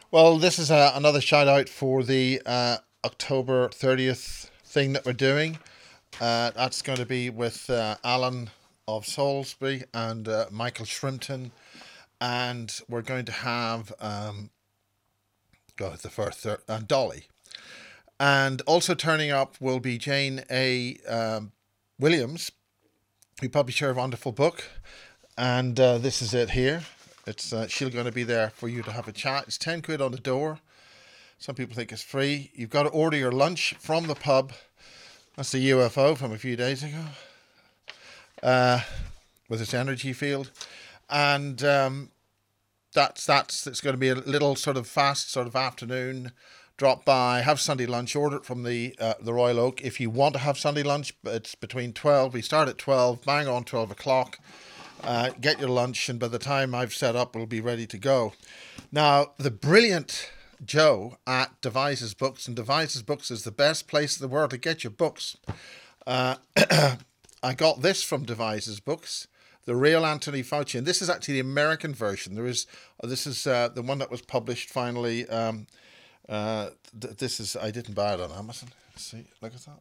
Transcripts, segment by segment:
Well, this is another shout out for the October 30th thing that we're doing. That's going to be with Alan of Salisbury and Michael Shrimpton. And we're going to have God, the first, Dolly. And also turning up will be Jane A. Williams, who published her wonderful book. And this is it here. It's she's going to be there for you to have a chat. It's 10 quid on the door. Some people think it's free. You've got to order your lunch from the pub. That's the UFO from a few days ago. With its energy field. And it's going to be a little sort of fast sort of afternoon. Drop by, have Sunday lunch, order it from the Royal Oak. If you want to have Sunday lunch, it's between 12. We start at 12, bang on 12 o'clock. Get your lunch, and by the time I've set up, we'll be ready to go. Now, the brilliant Joe at Devices Books, and Devices Books is the best place in the world to get your books. I got this from Devices Books, The Real Anthony Fauci, and this is actually the American version. This is the one that was published finally. This is, I didn't buy it on Amazon. Let's see, look at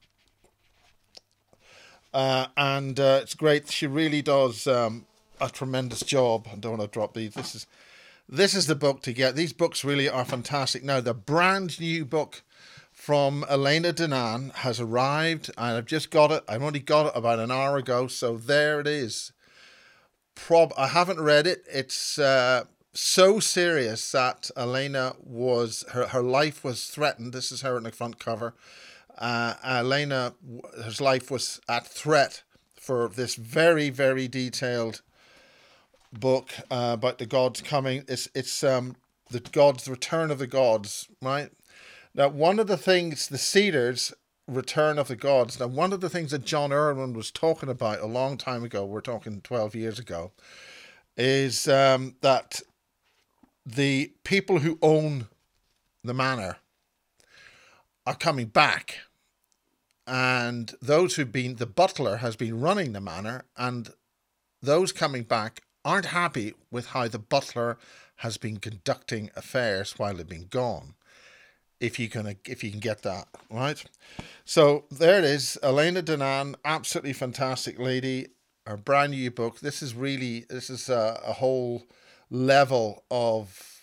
that. And it's great. She really does a tremendous job. I don't want to drop these. This is the book to get. These books really are fantastic. Now, the brand new book from Elena Danaan has arrived, and I've just got it. I've only got it about an hour ago, so there it is. I haven't read it. It's so serious that Elena her life was threatened. This is her on the front cover. Elena, her life was at threat for this very, very detailed book about the gods coming. It's the return of the gods, right? Now, one of the things, the Cedars, return of the gods. Now, one of the things that John Irwin was talking about a long time ago, we're talking 12 years ago, is that the people who own the manor are coming back. And the butler has been running the manor, and those coming back aren't happy with how the butler has been conducting affairs while they've been gone. If you can get that, right? So there it is, Elena Danaan, absolutely fantastic lady, her brand new book. This is a whole level of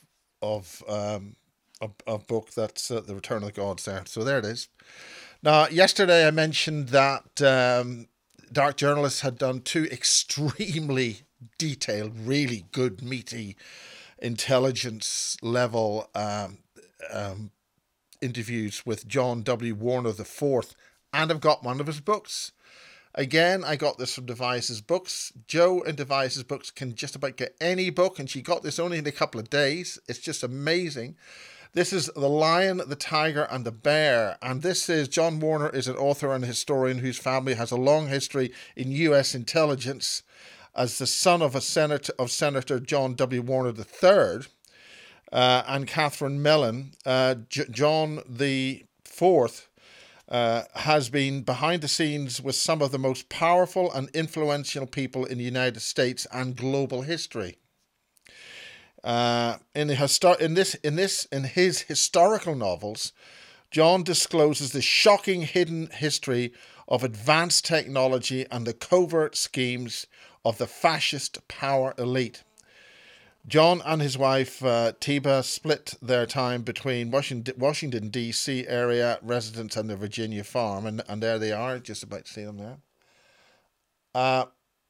book that's the Return of the Gods there. So there it is. Now, yesterday I mentioned that Dark Journalists had done 2 extremely detailed, really good, meaty, intelligence level interviews with John W. Warner IV, and I've got one of his books. Again, I got this from Devices Books. Joe in Devices Books can just about get any book, and she got this only in a couple of days. It's just amazing. This is The Lion, the Tiger, and the Bear. And this is, John Warner is an author and historian whose family has a long history in U.S. intelligence. As the son of Senator John W. Warner III and Catherine Mellon, John the Fourth has been behind the scenes with some of the most powerful and influential people in the United States and global history. In his historical novels, John discloses the shocking hidden history of advanced technology and the covert schemes of the fascist power elite. John and his wife, Tiba, split their time between Washington, D.C. area residence and the Virginia farm. And there they are, just about to see them there.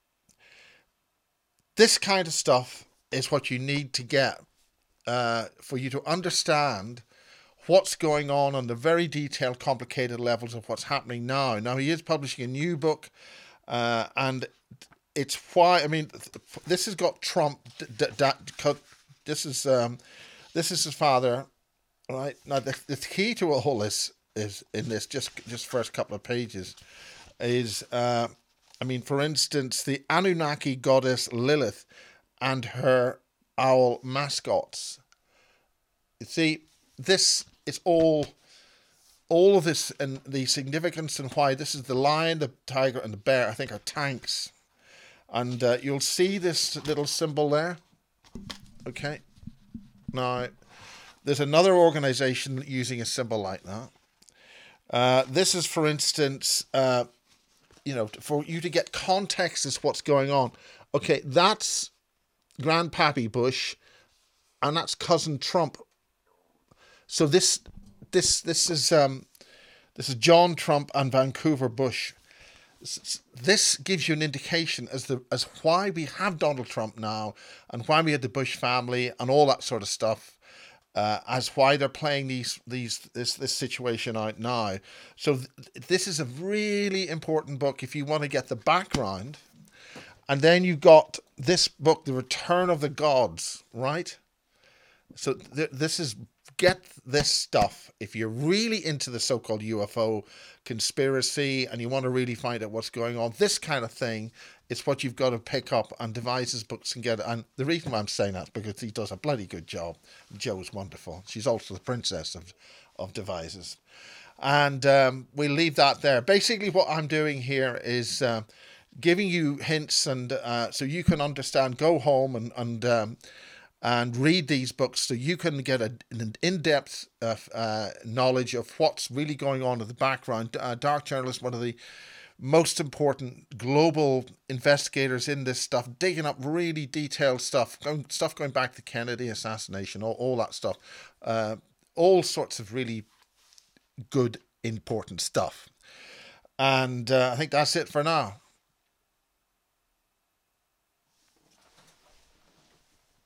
This kind of stuff is what you need to get for you to understand what's going on the very detailed, complicated levels of what's happening now. Now, he is publishing a new book, and it's why, I mean, this has got Trump. This is his father, right? Now, the key to all this is in this just first couple of pages is, for instance, the Anunnaki goddess Lilith and her owl mascots. You see, this is all of this and the significance and why this is the lion, the tiger, and the bear, I think, are tanks. And you'll see this little symbol there. Okay. Now, There's another organization using a symbol like that. This is, for instance, for you to get context as what's going on. Okay, that's Grandpappy Bush, and that's cousin Trump. So this is John Trump and Vancouver Bush. This gives you an indication as why we have Donald Trump now, and why we had the Bush family and all that sort of stuff, as why they're playing this situation out now. So this is a really important book if you want to get the background. And then you got this book, The Return of the Gods, right? So this is, get this stuff. If you're really into the so-called UFO conspiracy and you want to really find out what's going on, this kind of thing is what you've got to pick up, and Devises books can get it. And the reason why I'm saying that is because he does a bloody good job. Jo's wonderful. She's also the princess of Devises. And we'll leave that there. Basically what I'm doing here is giving you hints, and so you can understand, go home and read these books so you can get an in-depth knowledge of what's really going on in the background. Dark Journalist, one of the most important global investigators in this stuff, digging up really detailed stuff going back to Kennedy assassination, all that stuff, all sorts of really good, important stuff. And I think that's it for now.